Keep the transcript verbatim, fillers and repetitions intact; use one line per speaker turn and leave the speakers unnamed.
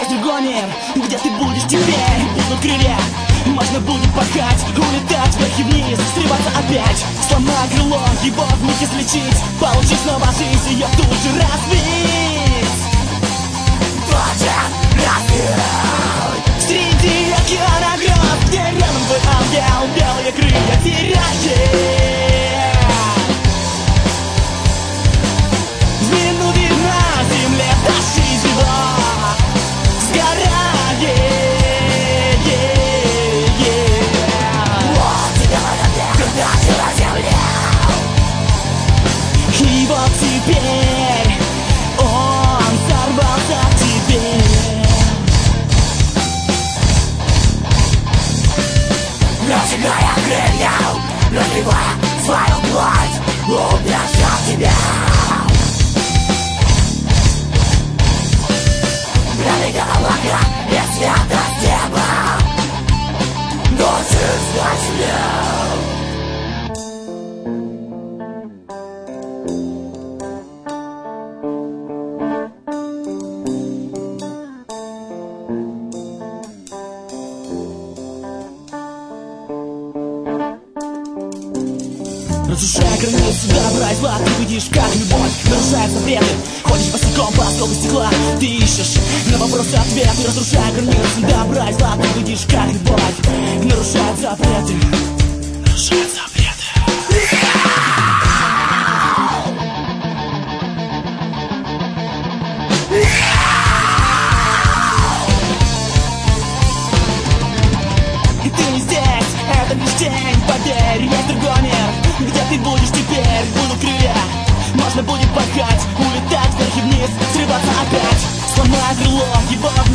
создавать другой мир, где ты будешь теперь. Будут крылья, можно будет пахать, улетать вверх и вниз, срываться опять. Сломай крыло, его вмиг излечить, получить снова жизнь, ее тут же разбить. Точен разбить. Среди океана гроз, где рядом твой ангел, белые крылья теряет. Взгляну видна земле, дождь его сгорает. Вот тебе моя века, на земле. И вот теперь он сорвался к тебе. Разжигая крылья, разливая свою плоть, убежал тебя. Пролетела облака и свято с неба, души згасли. Разрушая границы добра и зла, ты видишь, как любовь нарушает запреты. Ходишь босиком по осколку стекла, ты ищешь на вопросы ответы. Разрушая границы добра и зла, ты видишь, как любовь нарушает запреты. Нарушает запреты. И ты не здесь, это лишь тень, поверь, есть другой мир, где ты будешь теперь. Будут крылья, можно будет пахать, улетать вверх и вниз, срываться опять. Сломай крыло, его